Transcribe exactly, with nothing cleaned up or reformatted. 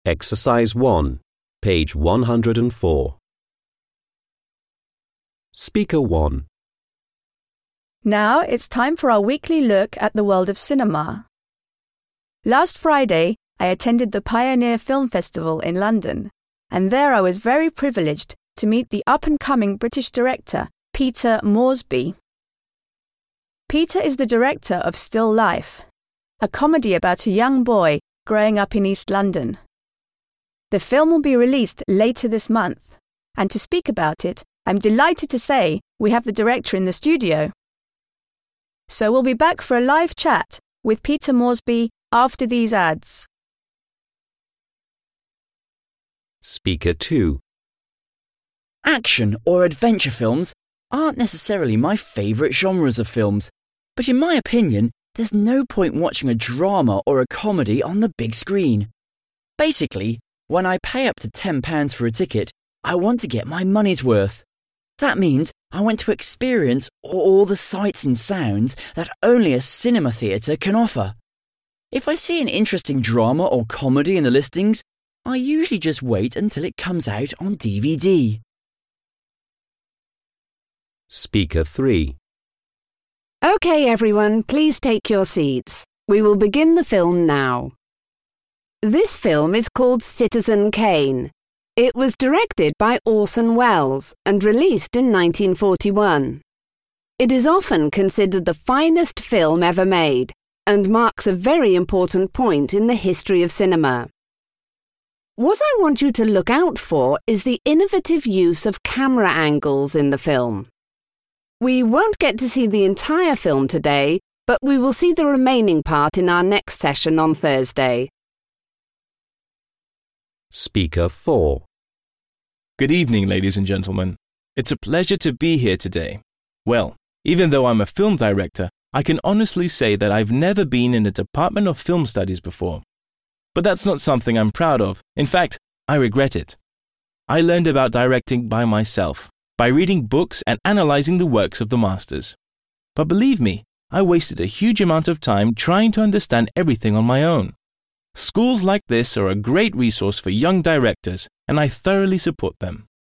Exercise one, page one hundred four. Speaker one. Now it's time for our weekly look at the world of cinema. Last Friday, I attended the Pioneer Film Festival in London, and there I was very privileged to meet the up-and-coming British director, Peter Moresby. Peter is the director of Still Life, a comedy about a young boy growing up in East London. The film will be released later this month, and to speak about it, I'm delighted to say we have the director in the studio. So we'll be back for a live chat with Peter Moresby after these ads. Speaker two. Action or adventure films aren't necessarily my favourite genres of films, but in my opinion, there's no point watching a drama or a comedy on the big screen. Basically, when I pay up to ten pounds for a ticket, I want to get my money's worth. That means I want to experience all the sights and sounds that only a cinema theatre can offer. If I see an interesting drama or comedy in the listings, I usually just wait until it comes out on D V D. Speaker three. OK, everyone, please take your seats. We will begin the film now. This film is called Citizen Kane. It was directed by Orson Welles and released in nineteen forty-one. It is often considered the finest film ever made and marks a very important point in the history of cinema. What I want you to look out for is the innovative use of camera angles in the film. We won't get to see the entire film today, but we will see the remaining part in our next session on Thursday. Speaker four. Good evening, ladies and gentlemen. It's a pleasure to be here today. Well, even though I'm a film director, I can honestly say that I've never been in a department of film studies before. But that's not something I'm proud of. In fact, I regret it. I learned about directing by myself, by reading books and analyzing the works of the masters. But believe me, I wasted a huge amount of time trying to understand everything on my own. Schools like this are a great resource for young directors, and I thoroughly support them.